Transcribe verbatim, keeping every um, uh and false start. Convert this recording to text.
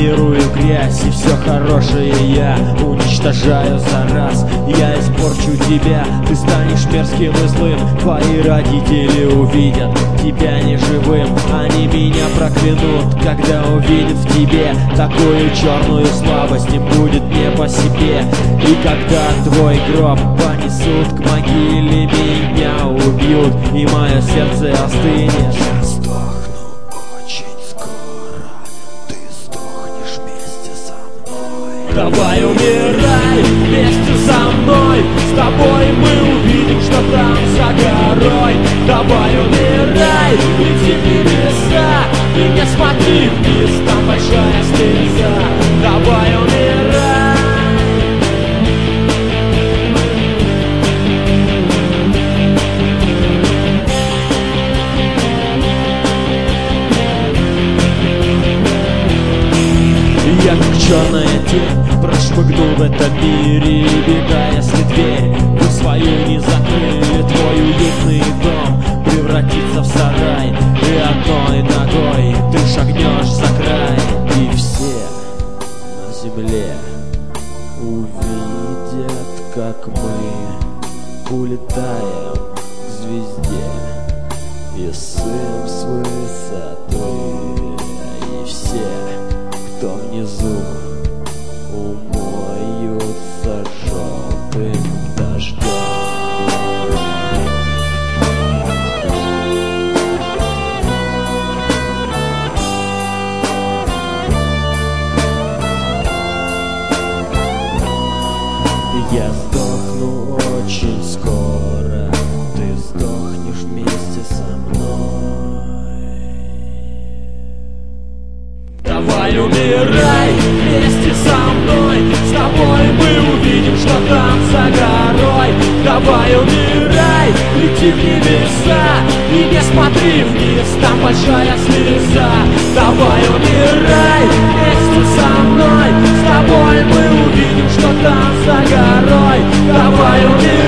формирую грязь, и все хорошее я уничтожаю за раз. Я испорчу тебя, ты станешь мерзким и злым. Твои родители увидят тебя неживым. Они меня проклянут, когда увидят в тебе такую черную слабость. Им будет не по себе. И когда твой гроб понесут к могиле, меня убьют, и мое сердце остынет. Я сдохну очень скоро, ты сдохнешь вместе со мной. Давай умирай вместе со мной, с тобой мы увидим, что там за горой. Давай умирай, лети в небеса, и не смотри вниз, там большая слеза. Давай умирай. Я как черная тень прошмыгнул в этом мире, и беда, если дверь вы свою не закрыли. Твой уютный дом превратится в сарай, и одной ногой ты шагнешь за край. И все на земле увидят, как мы улетаем к звезде и сым с высоты. И все, кто внизу, умоются желтым дождем. Я сдохну очень скоро, ты сдохнешь вместе со мной. Давай умирай вместе со мной, с тобой мы увидим, что там за горой. Давай умирай, лети в небеса, и не смотри вниз, там большая слеза. Давай умирай вместе со мной, с тобой мы увидим, что там за горой. Давай умирай.